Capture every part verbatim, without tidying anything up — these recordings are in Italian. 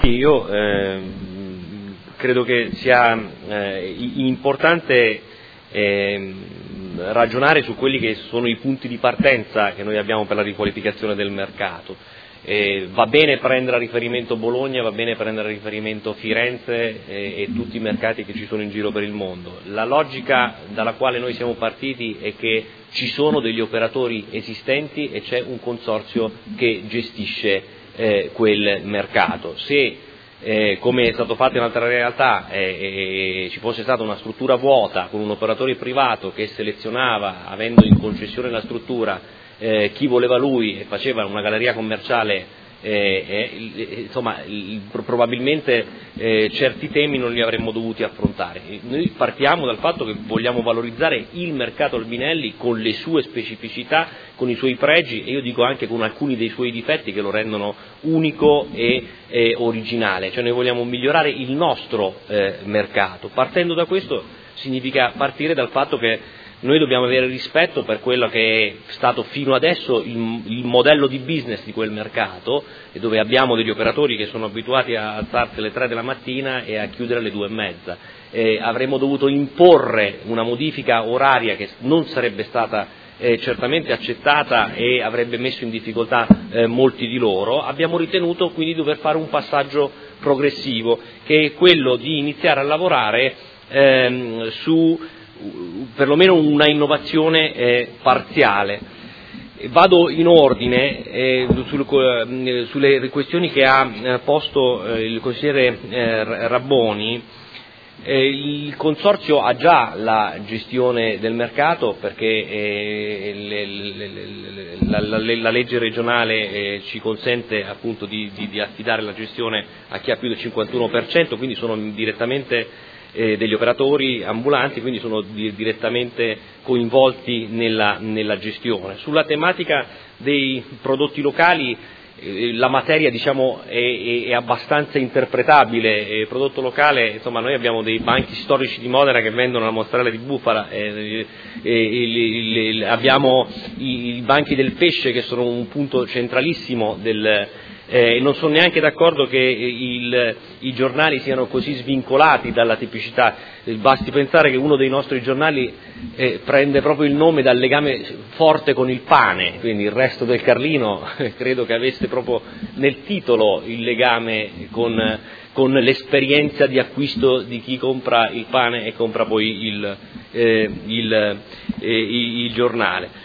Sì, io eh, credo che sia eh, importante eh, ragionare su quelli che sono i punti di partenza che noi abbiamo per la riqualificazione del mercato. Eh, va bene prendere a riferimento Bologna, va bene prendere a riferimento Firenze e, e tutti i mercati che ci sono in giro per il mondo. La logica dalla quale noi siamo partiti è che ci sono degli operatori esistenti e c'è un consorzio che gestisce eh, quel mercato. Se eh, come è stato fatto in altre realtà eh, eh, ci fosse stata una struttura vuota con un operatore privato che selezionava, avendo in concessione la struttura, Eh, chi voleva lui e faceva una galleria commerciale, eh, eh, insomma il, probabilmente eh, certi temi non li avremmo dovuti affrontare. Noi partiamo dal fatto che vogliamo valorizzare il mercato Albinelli con le sue specificità, con i suoi pregi e io dico anche con alcuni dei suoi difetti che lo rendono unico e eh, originale, cioè noi vogliamo migliorare il nostro eh, mercato. Partendo da questo significa partire dal fatto che noi dobbiamo avere rispetto per quello che è stato fino adesso il, il modello di business di quel mercato, e dove abbiamo degli operatori che sono abituati a alzarsi alle tre della mattina e a chiudere alle due e mezza. Eh, avremmo dovuto imporre una modifica oraria che non sarebbe stata eh, certamente accettata e avrebbe messo in difficoltà eh, molti di loro. Abbiamo ritenuto quindi di dover fare un passaggio progressivo, che è quello di iniziare a lavorare ehm, su perlomeno una innovazione eh, parziale. Vado in ordine eh, sul, eh, sulle questioni che ha eh, posto eh, il consigliere eh, Rabboni. Eh, il Consorzio ha già la gestione del mercato perché eh, le, le, le, la, la, la legge regionale eh, ci consente appunto di, di, di affidare la gestione a chi ha più del cinquantuno per cento, quindi sono direttamente Eh, degli operatori ambulanti, quindi sono di, direttamente coinvolti nella, nella gestione. Sulla tematica dei prodotti locali eh, la materia diciamo è, è, è abbastanza interpretabile. Il prodotto locale, insomma, noi abbiamo dei banchi storici di Modena che vendono la mozzarella di bufala, eh, eh, eh, abbiamo i, i banchi del pesce che sono un punto centralissimo del Eh, non sono neanche d'accordo che il, i giornali siano così svincolati dalla tipicità. Eh, basti pensare che uno dei nostri giornali eh, prende proprio il nome dal legame forte con il pane, quindi Il Resto del Carlino eh, credo che avesse proprio nel titolo il legame con, con l'esperienza di acquisto di chi compra il pane e compra poi il, eh, il, eh, il, il giornale.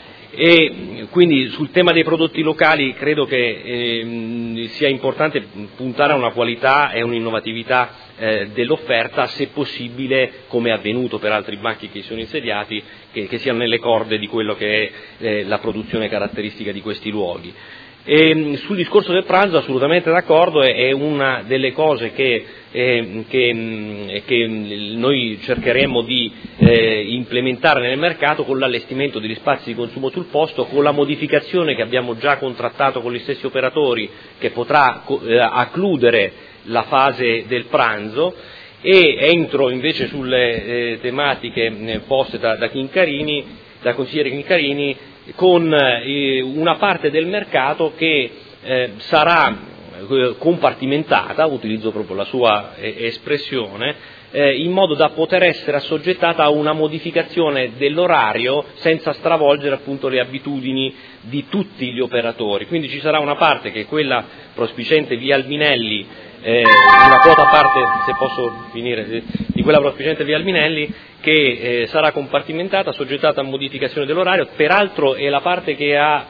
E quindi sul tema dei prodotti locali credo che eh, sia importante puntare a una qualità e un'innovatività eh, dell'offerta, se possibile, come è avvenuto per altri banchi che sono insediati, che, che siano nelle corde di quello che è eh, la produzione caratteristica di questi luoghi. E sul discorso del pranzo assolutamente d'accordo, è una delle cose che, eh, che, che noi cercheremo di eh, implementare nel mercato con l'allestimento degli spazi di consumo sul posto, con la modificazione che abbiamo già contrattato con gli stessi operatori, che potrà eh, accludere la fase del pranzo. E entro invece sulle eh, tematiche eh, poste da, da Chincarini, da consigliere Chincarini, con eh, una parte del mercato che eh, sarà eh, compartimentata, utilizzo proprio la sua eh, espressione, eh, in modo da poter essere assoggettata a una modificazione dell'orario senza stravolgere appunto le abitudini di tutti gli operatori. Quindi ci sarà una parte che è quella prospiciente via Albinelli, eh, una quota parte, se posso finire, di quella prospiciente via Albinelli, che eh, sarà compartimentata, soggettata a modificazione dell'orario. Peraltro è la parte che ha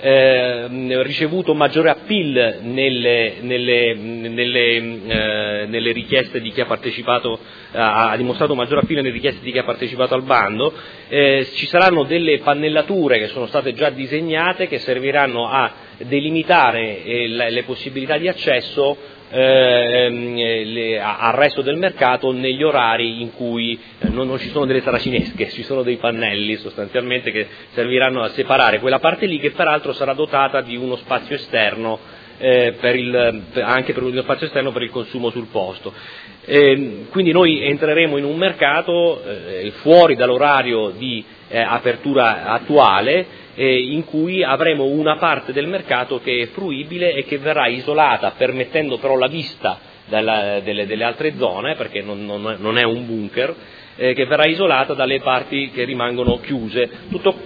eh, ricevuto maggiore appeal nelle, nelle, nelle, eh, nelle richieste di chi ha partecipato, ha, ha dimostrato maggiore appeal nelle richieste di chi ha partecipato al bando. Eh, ci saranno delle pannellature che sono state già disegnate, che serviranno a delimitare eh, le, le possibilità di accesso Eh, le, al resto del mercato negli orari in cui eh, non, non ci sono delle saracinesche, ci sono dei pannelli sostanzialmente che serviranno a separare quella parte lì, che peraltro sarà dotata di uno spazio esterno eh, per il, per, anche per uno spazio esterno per il consumo sul posto. Eh, quindi noi entreremo in un mercato eh, fuori dall'orario di eh, apertura attuale, Eh, in cui avremo una parte del mercato che è fruibile e che verrà isolata, permettendo però la vista dalla, delle, delle altre zone, perché non, non, non è un bunker, eh, che verrà isolata dalle parti che rimangono chiuse. Tutto,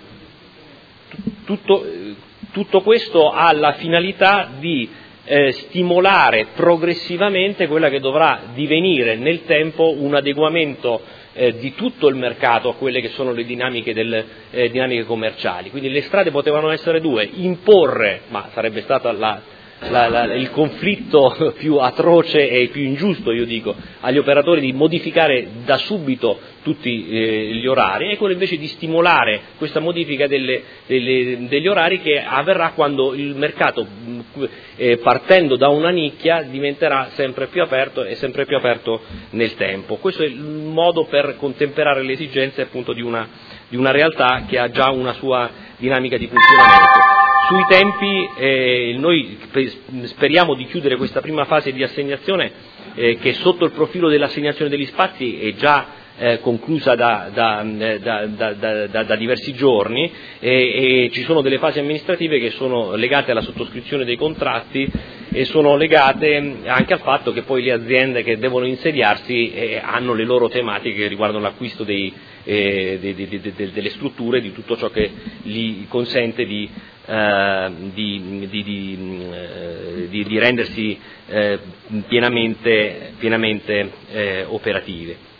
tutto, tutto questo ha la finalità di eh, stimolare progressivamente quella che dovrà divenire nel tempo un adeguamento eh, di tutto il mercato a quelle che sono le dinamiche, del, eh, dinamiche commerciali. Quindi le strade potevano essere due: imporre, ma sarebbe stata la La, la, il conflitto più atroce e più ingiusto, io dico, agli operatori di modificare da subito tutti eh, gli orari, e quello invece di stimolare questa modifica delle, delle, degli orari, che avverrà quando il mercato, eh, partendo da una nicchia, diventerà sempre più aperto e sempre più aperto nel tempo. Questo è il modo per contemperare le esigenze appunto di una, di una realtà che ha già una sua dinamica di funzionamento. Sui tempi eh, noi speriamo di chiudere questa prima fase di assegnazione, eh, che sotto il profilo dell'assegnazione degli spazi è già eh, conclusa da, da, da, da, da, da diversi giorni, e, e ci sono delle fasi amministrative che sono legate alla sottoscrizione dei contratti e sono legate anche al fatto che poi le aziende che devono insediarsi eh, hanno le loro tematiche che riguardano l'acquisto dei, eh, de, de, de, de, delle strutture, di tutto ciò che gli consente di Uh, di, di, di, uh, di, di rendersi uh, pienamente, pienamente uh, operative.